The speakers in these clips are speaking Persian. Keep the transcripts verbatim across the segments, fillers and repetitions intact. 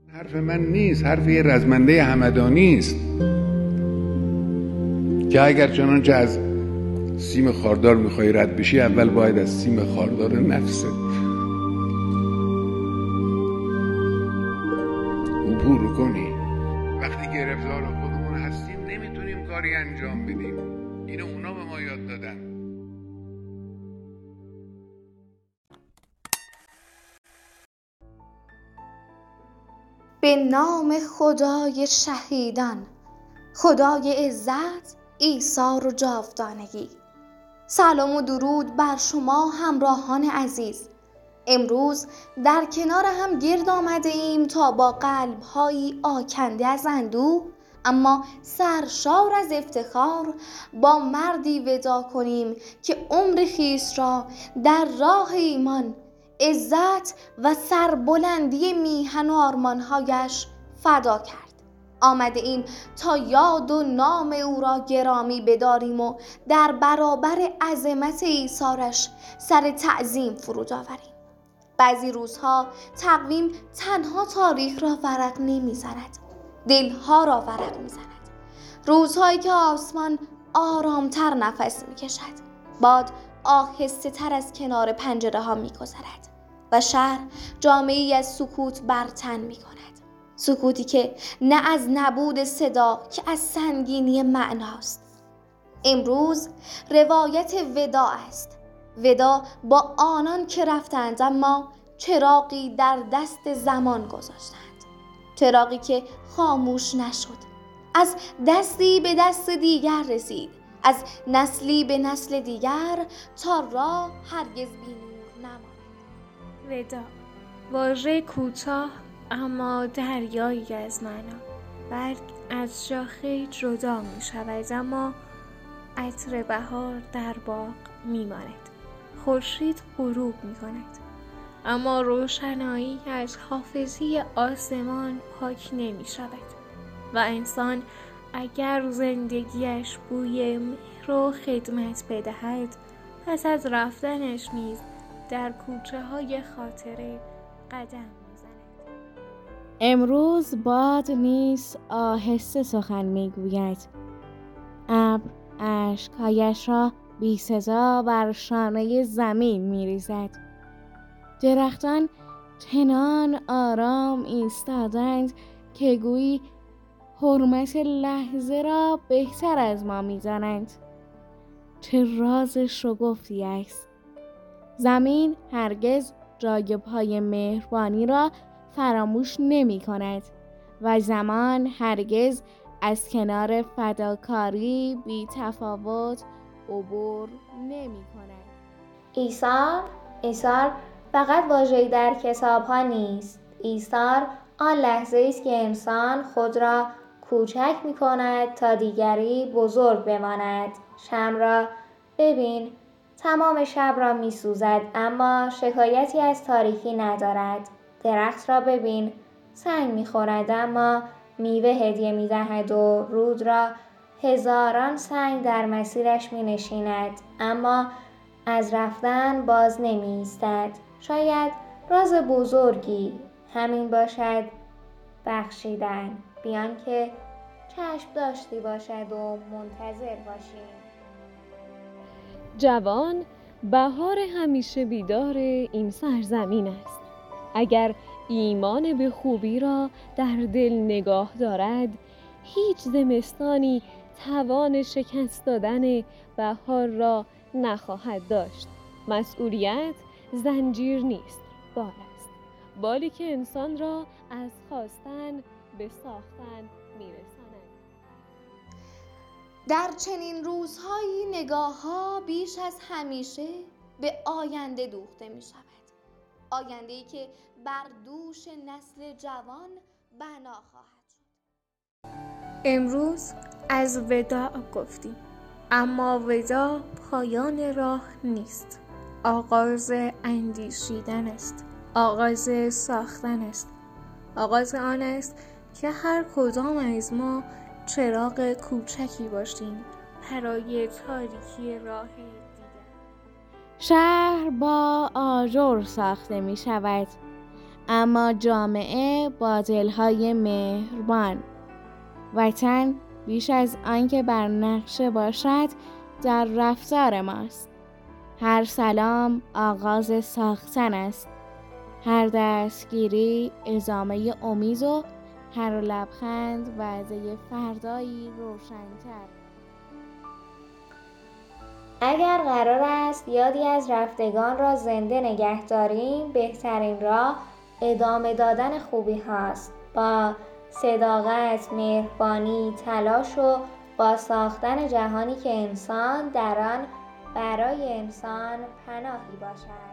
حرف من نیست، حرف یه رزمنده همدانی است که اگر چنانچه از سیم خاردار میخوای رد بشی، اول باید از سیم خاردار نفست عبور کنی. وقتی گرفتار خودمون هستیم نمیتونیم کاری انجام بدیم. اینو اونا به ما یاد دادن. به نام خدای شهیدان، خدای عزت، ایثار و جاودانگی. سلام و درود بر شما همراهان عزیز. امروز در کنار هم گرد آمده ایم تا با قلب‌هایی آکنده از اندوه اما سرشار از افتخار با مردی وداع کنیم که عمر خویش را در راه ایمان، عزت و سربلندی میهن و آرمان‌هایش فدا کرد. آمده ایم تا یاد و نام او را گرامی بداریم و در برابر عظمت ایثارش سر تعظیم فرود آوریم. بعضی روزها تقویم تنها تاریخ را ورق نمی‌زند، دلها را ورق می‌زند. روزهایی که آسمان آرامتر نفس می‌کشد، باد آهسته تر از کنار پنجره ها می‌گذرد و شهر جامه‌ای از سکوت بر تن می‌کند. سکوتی که نه از نبود صدا که از سنگینی معناست. امروز روایت وداع است. وداع با آنان که رفتند اما چراغی در دست زمان گذاشتند. چراغی که خاموش نشد. از دستی به دست دیگر رسید. از نسلی به نسل دیگر تا راه هرگز بی نور نماند. وداع، واژه کوتاه اما دریایی از معنا. برگ از شاخه جدا می شود اما عطر بهار در باغ می ماند. خورشید غروب می کند اما روشنایی از حافظه آسمان پاک نمی شود و انسان اگر زندگیش بوی مهر و خدمت بدهد، پس از رفتنش نیز در کوچه های خاطره قدم میزند. امروز باد نیز آهسته سخن میگوید. ابر اشکهایش را بی صدا بر شانه زمین میریزد. درختان چنان آرام ایستادند که گویی حرمت لحظه را بهتر از ما می‌دانند. چه راز شگفتی است. زمین هرگز جای پای مهربانی را فراموش نمی کند و زمان هرگز از کنار فداکاری بی تفاوت عبور نمی کند. ایثار، ایثار فقط واژه‌ای در کتاب‌ها نیست. ایثار آن لحظه است که انسان خود را کوچک می کند تا دیگری بزرگ بماند. شمع را ببین، تمام شب را می سوزد اما شکایتی از تاریکی ندارد. درخت را ببین، سنگ می خورد اما میوه هدیه می دهد و رود را هزاران سنگ در مسیرش می نشیند اما از رفتن باز نمی ایستد. شاید راز بزرگی همین باشد، بخشیدن، بیان که چشم داشتی باشد و منتظر باشیم. جوان بهار همیشه بیدار این سرزمین است. اگر ایمان به خوبی را در دل نگاه دارد، هیچ زمستانی توان شکست دادن بهار را نخواهد داشت. مسئولیت زنجیر نیست، بال است. بالی که انسان را از خواستن به ساختن میرساند. در چنین روزهایی نگاه‌ها بیش از همیشه به آینده دوخته می شود. آینده‌ای که بر دوش نسل جوان بنا خواهد شد. امروز از وداع گفتیم اما وداع پایان راه نیست. آغاز اندیشیدن است. آغاز ساختن است. آغاز آن است که هر کدام از ما چراغ کوچکی باشیم برای تاریکی راه دیگر. شهر با آجر ساخته می شود اما جامعه با دلهای مهربان. وطن بیش از آنکه بر نقشه باشد در رفتار ماست. هر سلام آغاز ساختن است. هر دستگیری ادامه امید و هر لبخند وعده فردایی روشن‌تر. اگر قرار است یادی از رفتگان را زنده نگه داریم، بهترین راه ادامه دادن خوبی هاست. با صداقت، مهربانی، تلاش و با ساختن جهانی که انسان در آن برای انسان پناهی باشد.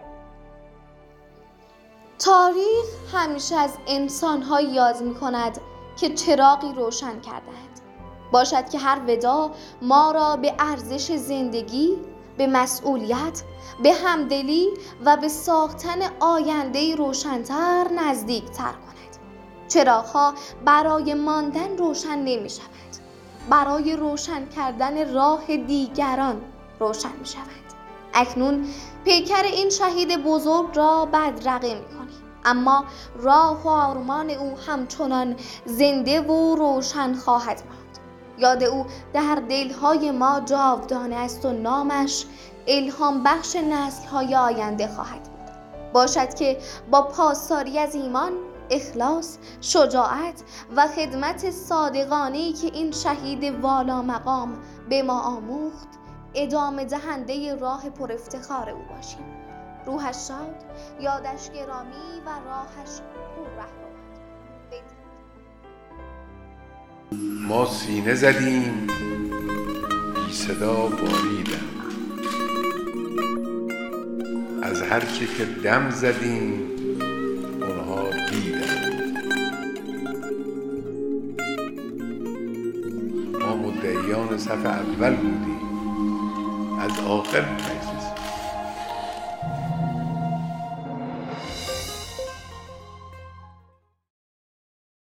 تاریخ همیشه از انسان‌ها یاد می‌کند که چراغی روشن کردند. باشد که هر ودا ما را به ارزش زندگی، به مسئولیت، به همدلی و به ساختن آینده‌ای روشن‌تر نزدیک‌تر کند. چراغ‌ها برای ماندن روشن نمی‌شوند، برای روشن کردن راه دیگران روشن می‌شوند. اکنون پیکر این شهید بزرگ را بدرقه می‌کنیم، اما راه و آرمان او همچنان زنده و روشن خواهد ماند. یاد او در دلهای ما جاودانه است و نامش الهام بخش نسل‌های آینده خواهد بود. باشد که با پاسداری از ایمان، اخلاص، شجاعت و خدمت صادقانه‌ای که این شهید والا مقام به ما آموخت، ادامه دهنده راه پر افتخار او باشیم. روحش شاد، یادش گرامی و راهش پر رهنمود. ما سینه زدیم بی صدا باریدم، از هر چه که دم زدیم اونها دیدن. ما مدعیان صف اول بودیم، از آخر نیست